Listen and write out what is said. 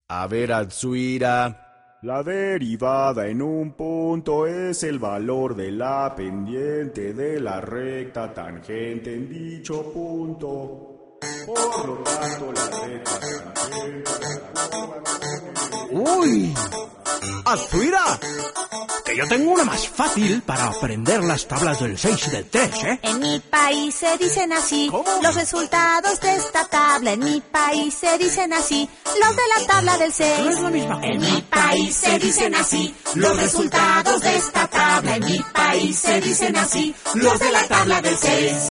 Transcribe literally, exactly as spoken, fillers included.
A ver, Atsuira. La derivada en un punto es el valor de la pendiente de la recta tangente en dicho punto. Por lo tanto, la recta tangente... ¡Uy! ¡Atsuira! Que yo tengo una más fácil para aprender las tablas del seis y del tres, ¿eh? En mi país se dicen así. ¿Cómo? Los resultados de esta tabla. En mi país se dicen así. Los de la tabla del seis. No es la misma cosa. En mi país se dicen así. Los resultados de esta tabla. En mi país se dicen así. Los de la tabla del seis.